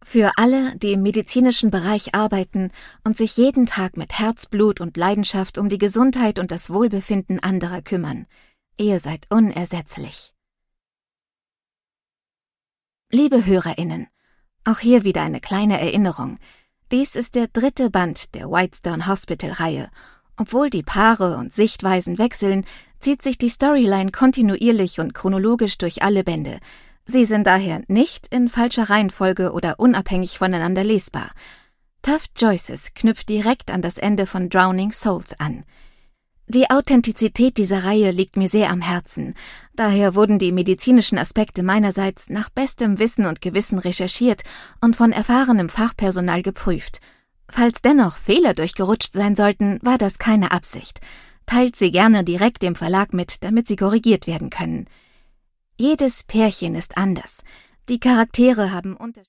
Für alle, die im medizinischen Bereich arbeiten und sich jeden Tag mit Herzblut und Leidenschaft um die Gesundheit und das Wohlbefinden anderer kümmern. Ihr seid unersetzlich. Liebe HörerInnen, auch hier wieder eine kleine Erinnerung. Dies ist der 3. Band der Whitestone Hospital-Reihe. Obwohl die Paare und Sichtweisen wechseln, zieht sich die Storyline kontinuierlich und chronologisch durch alle Bände. Sie sind daher nicht in falscher Reihenfolge oder unabhängig voneinander lesbar. Tuft Joyces knüpft direkt an das Ende von Drowning Souls an. Die Authentizität dieser Reihe liegt mir sehr am Herzen. Daher wurden die medizinischen Aspekte meinerseits nach bestem Wissen und Gewissen recherchiert und von erfahrenem Fachpersonal geprüft. Falls dennoch Fehler durchgerutscht sein sollten, war das keine Absicht. Teilt sie gerne direkt dem Verlag mit, damit sie korrigiert werden können. Jedes Pärchen ist anders. Die Charaktere haben